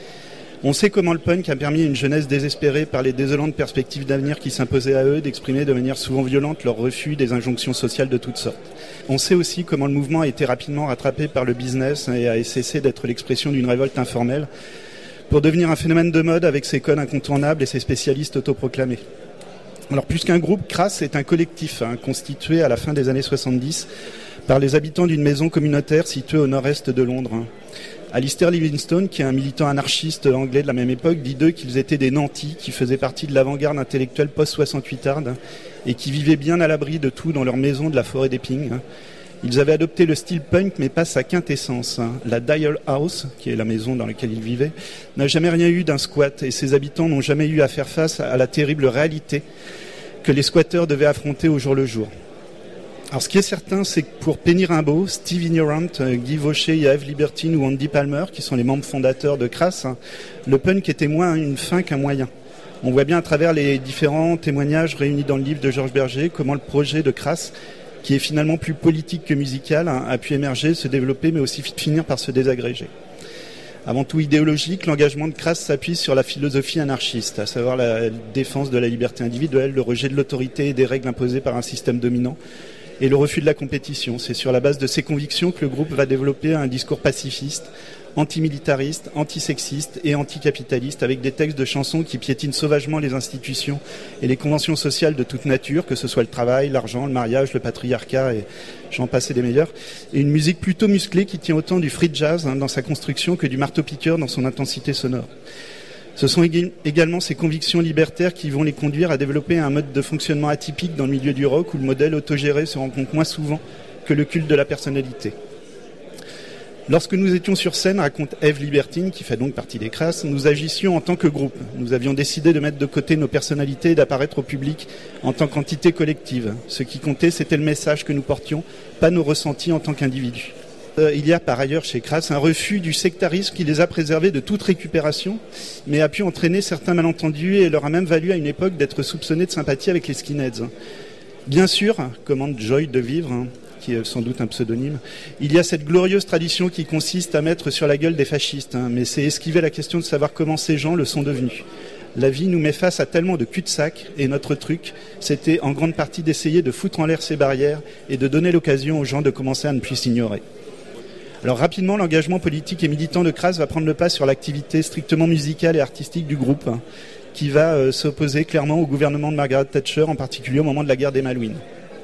On sait comment le punk a permis à une jeunesse désespérée par les désolantes perspectives d'avenir qui s'imposaient à eux d'exprimer de manière souvent violente leur refus des injonctions sociales de toutes sortes. On sait aussi comment le mouvement a été rapidement rattrapé par le business et a cessé d'être l'expression d'une révolte informelle pour devenir un phénomène de mode avec ses codes incontournables et ses spécialistes autoproclamés. Alors plus qu'un groupe, Crass est un collectif hein, constitué à la fin des années soixante-dix par les habitants d'une maison communautaire située au nord-est de Londres. Alistair Livingstone, qui est un militant anarchiste anglais de la même époque, dit d'eux qu'ils étaient des nantis qui faisaient partie de l'avant-garde intellectuelle post-soixante-huitarde et qui vivaient bien à l'abri de tout dans leur maison de la forêt d'Epping. Ils avaient adopté le style punk, mais pas sa quintessence. La Dial House, qui est la maison dans laquelle ils vivaient, n'a jamais rien eu d'un squat et ses habitants n'ont jamais eu à faire face à la terrible réalité que les squatteurs devaient affronter au jour le jour. Alors ce qui est certain, c'est que pour Penny Rimbaud, Steve Ignorant, Guy Vaucher, Yves Libertine ou Andy Palmer, qui sont les membres fondateurs de Crass, le punk était moins une fin qu'un moyen. On voit bien à travers les différents témoignages réunis dans le livre de Georges Berger comment le projet de Crass, qui est finalement plus politique que musical, a pu émerger, se développer, mais aussi finir par se désagréger. Avant tout idéologique, l'engagement de Crass s'appuie sur la philosophie anarchiste, à savoir la défense de la liberté individuelle, le rejet de l'autorité et des règles imposées par un système dominant, et le refus de la compétition. C'est sur la base de ces convictions que le groupe va développer un discours pacifiste, antimilitariste, antisexiste et anticapitaliste, avec des textes de chansons qui piétinent sauvagement les institutions et les conventions sociales de toute nature, que ce soit le travail, l'argent, le mariage, le patriarcat et j'en passe des meilleurs, et une musique plutôt musclée qui tient autant du free jazz hein, dans sa construction que du marteau-piqueur dans son intensité sonore. Ce sont également ces convictions libertaires qui vont les conduire à développer un mode de fonctionnement atypique dans le milieu du rock où le modèle autogéré se rencontre moins souvent que le culte de la personnalité. Lorsque nous étions sur scène, raconte Yves Libertine, qui fait donc partie des Crass, nous agissions en tant que groupe. Nous avions décidé de mettre de côté nos personnalités et d'apparaître au public en tant qu'entité collective. Ce qui comptait, c'était le message que nous portions, pas nos ressentis en tant qu'individus. Euh, il y a par ailleurs chez Crass un refus du sectarisme qui les a préservés de toute récupération, mais a pu entraîner certains malentendus et leur a même valu à une époque d'être soupçonnés de sympathie avec les skinheads. Bien sûr, commande Joy de Vivre, hein, qui est sans doute un pseudonyme, il y a cette glorieuse tradition qui consiste à mettre sur la gueule des fascistes, hein, mais c'est esquiver la question de savoir comment ces gens le sont devenus. La vie nous met face à tellement de cul-de-sac et notre truc, c'était en grande partie d'essayer de foutre en l'air ces barrières et de donner l'occasion aux gens de commencer à ne plus s'ignorer. Alors rapidement, l'engagement politique et militant de Crass va prendre le pas sur l'activité strictement musicale et artistique du groupe, hein, qui va euh, s'opposer clairement au gouvernement de Margaret Thatcher, en particulier au moment de la guerre des Malouines.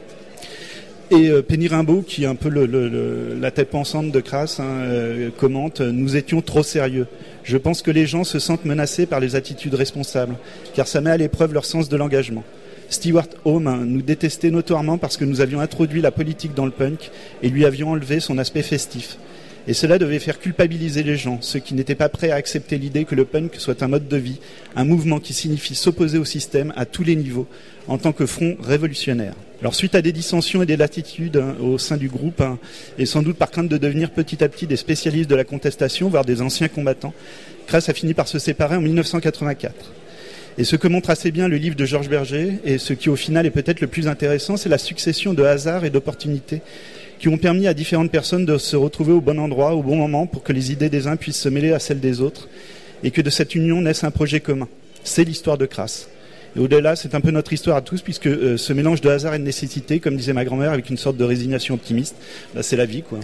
Et euh, Penny Rimbaud, qui est un peu le, le, le, la tête pensante de Crass, hein, euh, commente « Nous étions trop sérieux. Je pense que les gens se sentent menacés par les attitudes responsables, car ça met à l'épreuve leur sens de l'engagement. Stewart Home hein, nous détestait notoirement parce que nous avions introduit la politique dans le punk et lui avions enlevé son aspect festif. Et cela devait faire culpabiliser les gens, ceux qui n'étaient pas prêts à accepter l'idée que le punk soit un mode de vie, un mouvement qui signifie s'opposer au système à tous les niveaux, en tant que front révolutionnaire. Alors suite à des dissensions et des latitudes hein, au sein du groupe, hein, et sans doute par crainte de devenir petit à petit des spécialistes de la contestation, voire des anciens combattants, Crass a fini par se séparer en dix-neuf cent quatre-vingt-quatre. Et ce que montre assez bien le livre de Georges Berger, et ce qui au final est peut-être le plus intéressant, c'est la succession de hasards et d'opportunités qui ont permis à différentes personnes de se retrouver au bon endroit, au bon moment, pour que les idées des uns puissent se mêler à celles des autres, et que de cette union naisse un projet commun. C'est l'histoire de Crass. Et au-delà, c'est un peu notre histoire à tous, puisque euh, ce mélange de hasard et de nécessité, comme disait ma grand-mère, avec une sorte de résignation optimiste, bah, c'est la vie, quoi.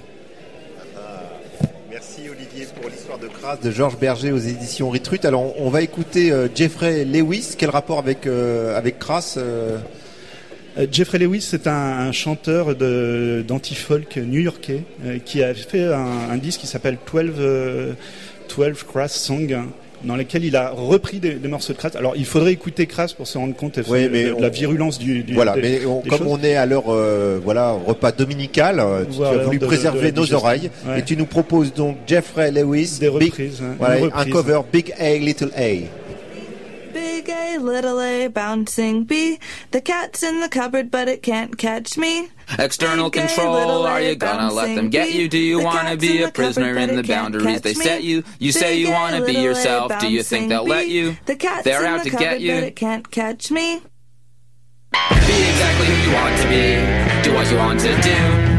Ah, merci Olivier pour l'histoire de Crass de Georges Berger aux éditions Ritrut. Alors on va écouter euh, Jeffrey Lewis. Quel rapport avec euh, avec Crass euh... Euh, Jeffrey Lewis, c'est un, un chanteur de, d'anti-folk new-yorkais euh, qui a fait un, un disque qui s'appelle douze, euh, douze Crass Songs, hein, dans lequel il a repris des, des morceaux de Crass. Alors, il faudrait écouter Crass pour se rendre compte oui, de, mais de, de on, la virulence du, du voilà, des, mais on, des comme choses. on est à l'heure euh, voilà, repas dominical, tu, Voilà, tu as voulu de, préserver de, de nos oreilles ouais. et tu nous proposes donc Jeffrey Lewis, des Big, reprises, hein, voilà, reprise. un cover Big A, Little A. Big A, little A, bouncing B. The cat's in the cupboard, but it can't catch me. External Big A, control, little are A, you gonna let them bouncing get B. you? Do you The wanna cat's be in a the prisoner cupboard, in but the it can't boundaries they catch set me. you? You say Big you A, wanna be little A, yourself, do you think they'll let bouncing you? B. The cat's They're in out the to cupboard, get but you. it can't catch me. Be exactly who you want to be, do what you want to do.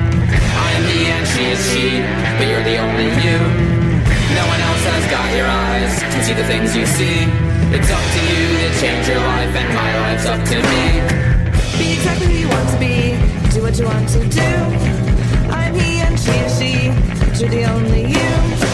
I am he and she is she, but you're the only you. No one else has got your eyes, can see the things you see. It's up to you to change your life, and my life's up to me. Be exactly who you want to be, do what you want to do. I'm he and she is she, but you're the only you.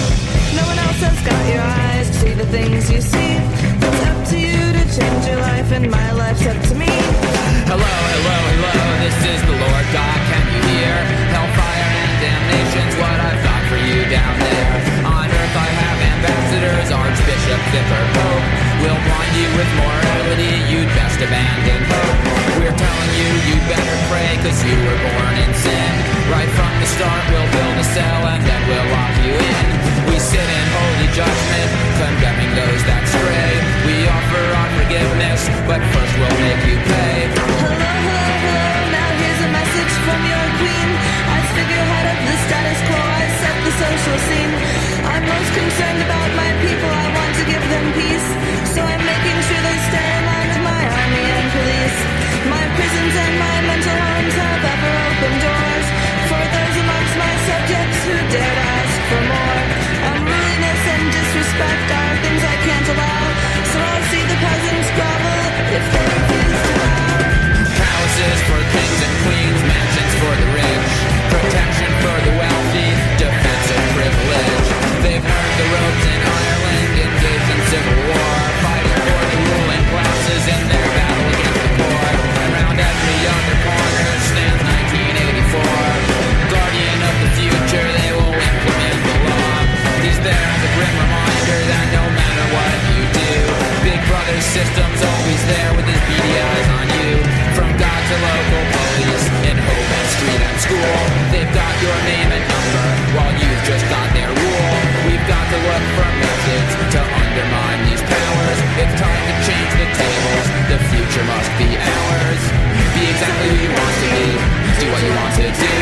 No one else has got your eyes to see the things you see. It's up to you to change your life, and my life's up to me. Hello, hello, hello, this is the Lord God, can you hear? Hellfire and damnation's what I've got for you down there. On earth I have ambassadors, Archbishop, Vicar, Pope. We'll blind you with morality, you'd best abandon hope. We're telling you, you'd better pray, cause you were born in sin. Right from the start, we'll build a cell and then we'll lock you in. We sit in holy judgment, condemning those that stray. We offer our forgiveness, but first we'll make you pay. Hello, hello, hello, now here's a message from your queen. As figurehead of the status quo, I set the social scene. I'm most concerned about my people, I want to give them peace. So I'm making sure they stay in line with my army and police. My prisons and my mental homes have ever opened doors for those amongst my subjects who dare to ask for more. Unruliness and disrespect are things I can't allow, so I'll see the peasants grovel if they refuse to bow. Palaces for kings and queens, mansions for the rich, protection for the wealthy, defense of privilege. They've learned the ropes in Ireland, engaged in civil war, fighting for the ruling classes in their battle against the poor. Around every other corner stands nineteen eighty-four. Guardian of the future, they will implement the law. He's there as a grim reminder that no matter what you do, Big Brother system's always there with his beady eyes on you. From God to local police, in home and street and school, they've got your name and number, while you've just got their rule. We've got to look for methods to undermine these powers. It's time to change the tables, the future must be ours. Be exactly who you want to be, do what you want to do.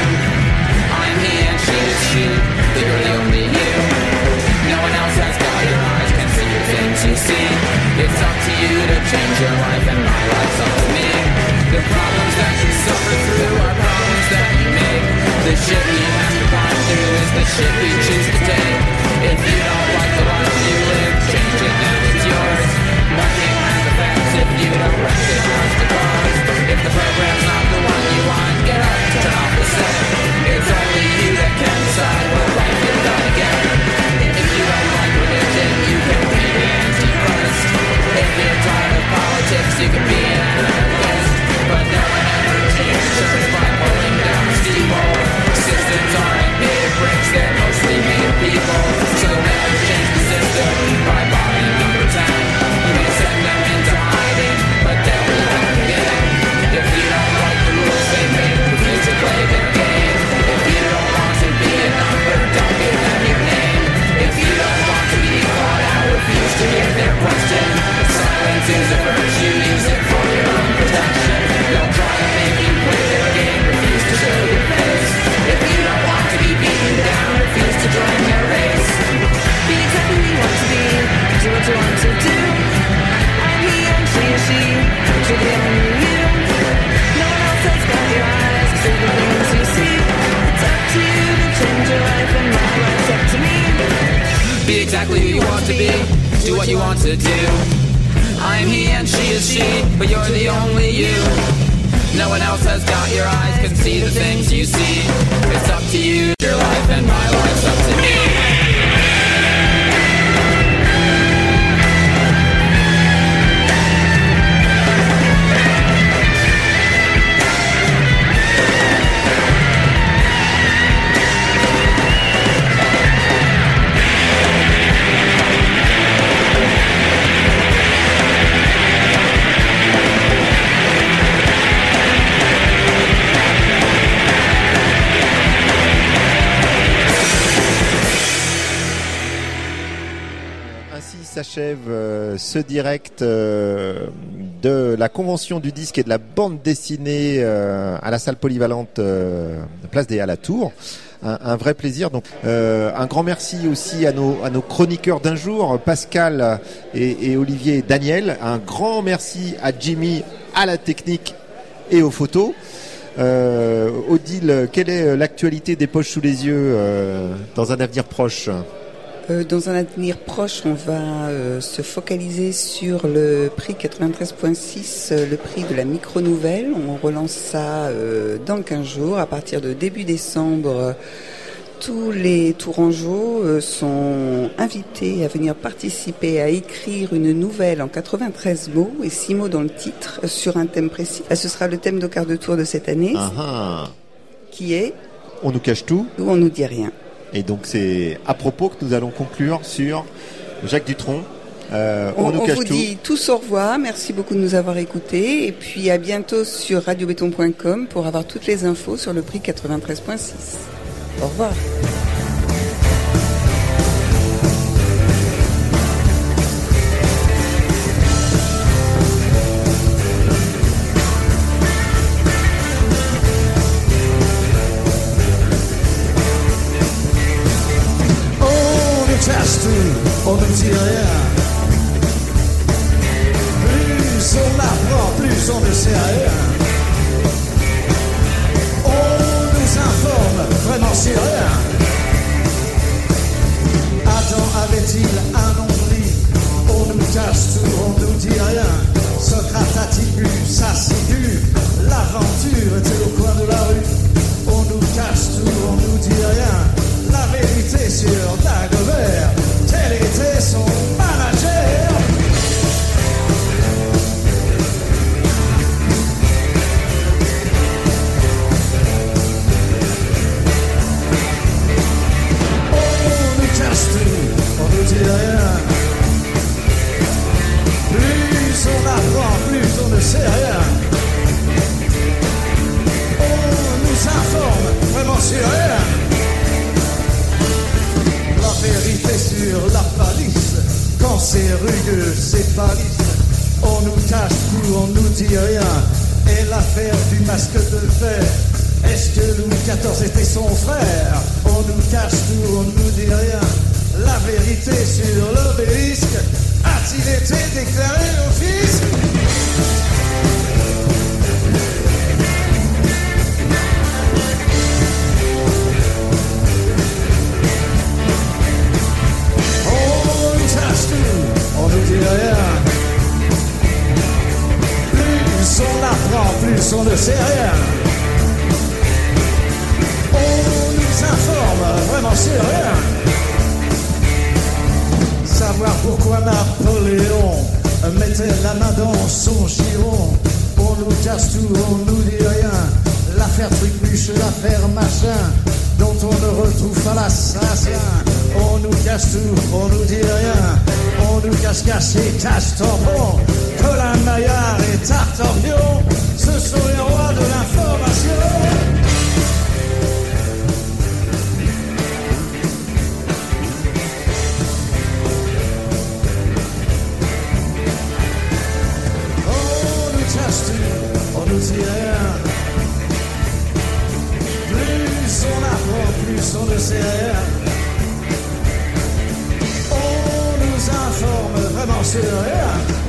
I'm he and she is she, but you're the only you. No one else has got your eyes, can see the things you see. It's up to you to change your life, and my life's up to me. The problems that you suffer through are problems that you make. The shit we have to climb through is the shit we choose to take. If you don't like the life you live, change it, now it's yours. Nothing exactly who you want to be. Do what you want to do. I'm he and she is she, but you're the only you. No one else has got your eyes, can see the things you see. It's up to you, your life and my life's up to me. S'achève euh, ce direct euh, de la convention du disque et de la bande dessinée euh, à la salle polyvalente euh, Place des Halles à Tours. Un, un vrai plaisir. Donc, euh, un grand merci aussi à nos, à nos chroniqueurs d'un jour, Pascal et, et Olivier et Daniel. Un grand merci à Jimmy, à la technique et aux photos. Euh, Odile, quelle est l'actualité des Poches sous les yeux euh, dans un avenir proche ? Dans un avenir proche, on va euh, se focaliser sur le prix quatre-vingt-treize point six, euh, le prix de la micro-nouvelle. On relance ça euh, dans quinze jours. À partir de début décembre, euh, tous les Tourangeaux euh, sont invités à venir participer, à écrire une nouvelle en quatre-vingt-treize mots et six mots dans le titre euh, sur un thème précis. Euh, ce sera le thème d'au quart de tour de cette année, uh-huh. qui est « On nous cache tout » ou « On nous dit rien ». Et donc c'est à propos que nous allons conclure sur Jacques Dutronc. Euh, on, on nous on cache vous tout. dit tous au revoir, merci beaucoup de nous avoir écoutés et puis à bientôt sur radio béton point com pour avoir toutes les infos sur le prix quatre-vingt-treize point six. Au revoir. On ne dit rien. Plus on apprend, plus on ne sait rien. On nous informe vraiment sur rien. Adam avait-il un nombril? On nous cache tout, on nous dit rien. Socrate a-t-il bu sa ciguë? L'aventure était au coin de la rue. On nous cache tout, on nous dit rien. La vérité sur Dagobert, tel était son manager. On nous cache tout, on nous dit rien. Plus on apprend, plus on ne sait rien. On nous informe vraiment sur rien. La vérité sur la palisse, quand c'est rugueux, c'est palisse. On nous cache tout, on nous dit rien. Et l'affaire du masque de fer, est-ce que Louis quatorze était son frère? On nous cache tout, on nous dit rien. La vérité sur l'obélisque, a-t-il été déclaré au fisc? On nous dit rien. Plus on apprend, plus on ne sait rien. On nous informe vraiment sur rien. Savoir pourquoi Napoléon mettait la main dans son giron. On nous cache tout, on nous dit rien. L'affaire Trucmuche, l'affaire machin, dont on ne retrouve pas l'assassin. On nous cache tout, on nous dit rien. On nous cache caché, cache tampon. Colin Maillard et Tartampion, ce sont les rois de l'information. On nous cache tout, on nous dit rien. Plus on apprend, plus on ne sait rien. On nous informe vraiment sur rien.